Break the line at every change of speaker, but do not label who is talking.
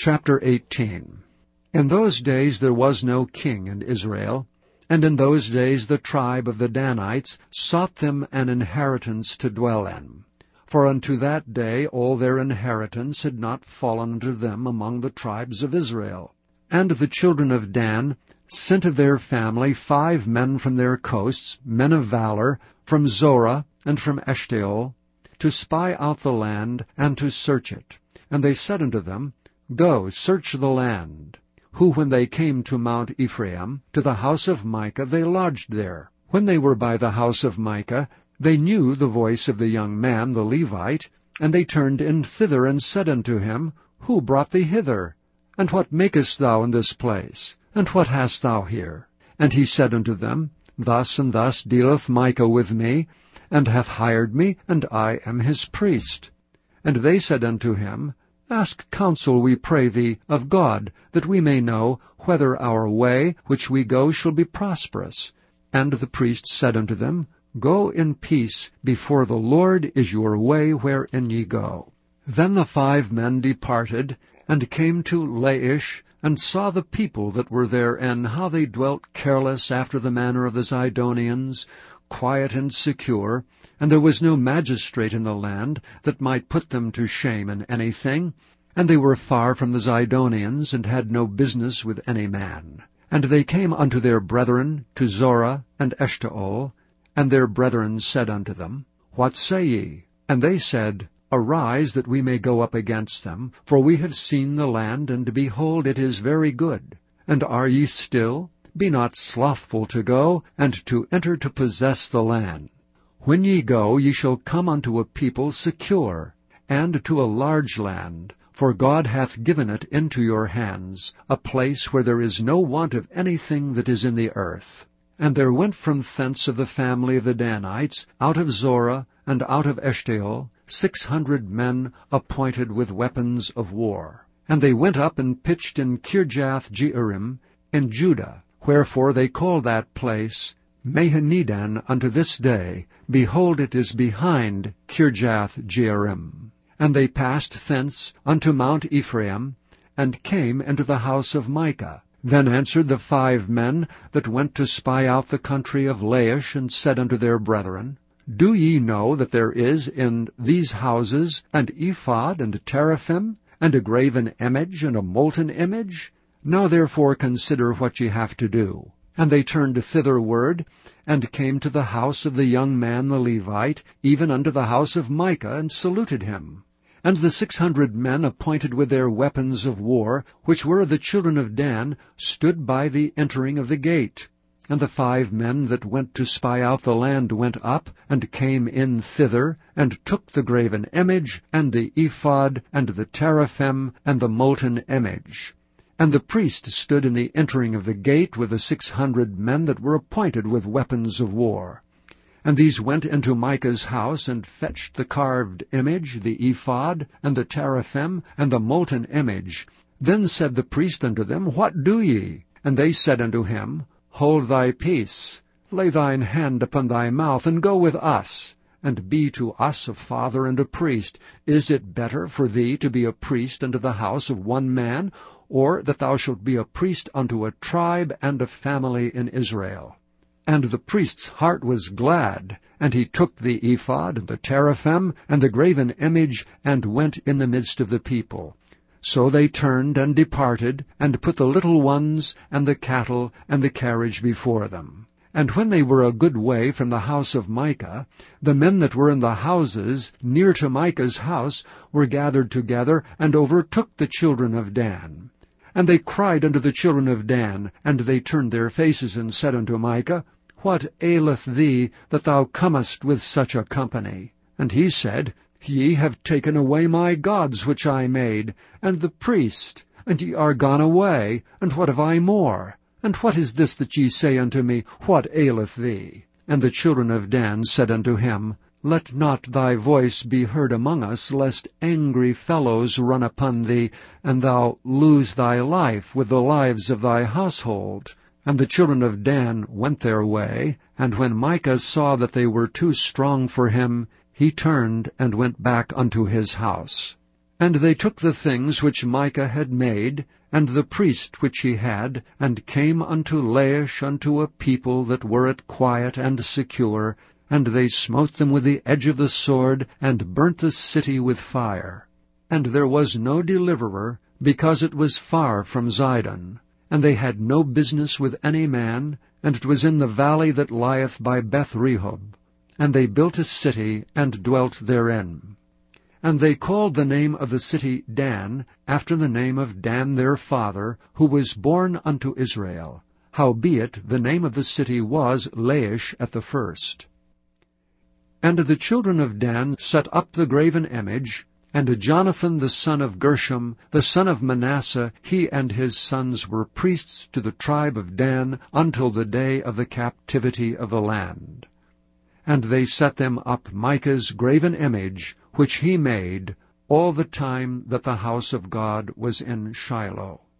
Chapter 18. In those days there was no king in Israel, and in those days the tribe of the Danites sought them an inheritance to dwell in. For unto that day all their inheritance had not fallen unto them among the tribes of Israel. And the children of Dan sent of their family 5 men from their coasts, men of valor, from Zorah and from Eshtaol, to spy out the land and to search it. And they said unto them, Go, search the land. Who, when they came to Mount Ephraim, to the house of Micah, they lodged there. When they were by the house of Micah, they knew the voice of the young man, the Levite, and they turned in thither, and said unto him, Who brought thee hither? And what makest thou in this place? And what hast thou here? And he said unto them, Thus and thus dealeth Micah with me, and hath hired me, and I am his priest. And they said unto him, Ask counsel, we pray thee, of God, that we may know whether our way which we go shall be prosperous. And the priest said unto them, Go in peace, before the Lord is your way wherein ye go. Then the 5 men departed, and came to Laish, and saw the people that were therein, how they dwelt careless after the manner of the Zidonians, quiet and secure, and there was no magistrate in the land that might put them to shame in anything, and they were far from the Zidonians, and had no business with any man. And they came unto their brethren to Zorah and Eshtaol, and their brethren said unto them, What say ye? And they said, Arise, that we may go up against them, for we have seen the land, and behold, it is very good. And are ye still? Be not slothful to go, and to enter to possess the land. When ye go, ye shall come unto a people secure, and to a large land, for God hath given it into your hands, a place where there is no want of anything that is in the earth. And there went from thence of the family of the Danites, out of Zorah and out of Eshtaol, 600 men appointed with weapons of war. And they went up and pitched in Kirjath-jearim in Judah, wherefore they call that place Mahaneh-dan unto this day. Behold, it is behind Kirjath-jearim. And they passed thence unto Mount Ephraim, and came into the house of Micah. Then answered the 5 men that went to spy out the country of Laish, and said unto their brethren, Do ye know that there is in these houses an ephod and a teraphim, and a graven image and a molten image? Now therefore consider what ye have to do. And they turned thitherward, and came to the house of the young man the Levite, even unto the house of Micah, and saluted him. And the 600 men appointed with their weapons of war, which were of the children of Dan, stood by the entering of the gate. And the 5 men that went to spy out the land went up, and came in thither, and took the graven image, and the ephod, and the teraphim, and the molten image. And the priest stood in the entering of the gate with the 600 men that were appointed with weapons of war. And these went into Micah's house, and fetched the carved image, the ephod, and the teraphim, and the molten image. Then said the priest unto them, What do ye? And they said unto him, Hold thy peace, lay thine hand upon thy mouth, and go with us, and be to us a father and a priest. Is it better for thee to be a priest unto the house of one man, or that thou shalt be a priest unto a tribe and a family in Israel? And the priest's heart was glad, and he took the ephod, and the teraphim, and the graven image, and went in the midst of the people. So they turned and departed, and put the little ones, and the cattle, and the carriage before them. And when they were a good way from the house of Micah, the men that were in the houses near to Micah's house were gathered together, and overtook the children of Dan. And they cried unto the children of Dan, and they turned their faces, and said unto Micah, What aileth thee, that thou comest with such a company? And he said, Ye have taken away my gods which I made, and the priest, and ye are gone away, and what have I more? And what is this that ye say unto me, What aileth thee? And the children of Dan said unto him, Let not thy voice be heard among us, lest angry fellows run upon thee, and thou lose thy life with the lives of thy household. And the children of Dan went their way, and when Micah saw that they were too strong for him, he turned and went back unto his house. And they took the things which Micah had made, and the priest which he had, and came unto Laish unto a people that were at quiet and secure, and they smote them with the edge of the sword, and burnt the city with fire. And there was no deliverer, because it was far from Zidon. And they had no business with any man, and it was in the valley that lieth by Beth-rehob. And they built a city, and dwelt therein. And they called the name of the city Dan, after the name of Dan their father, who was born unto Israel. Howbeit the name of the city was Laish at the first. And the children of Dan set up the graven image, and Jonathan the son of Gershom, the son of Manasseh, he and his sons were priests to the tribe of Dan until the day of the captivity of the land. And they set them up Micah's graven image, which he made, all the time that the house of God was in Shiloh.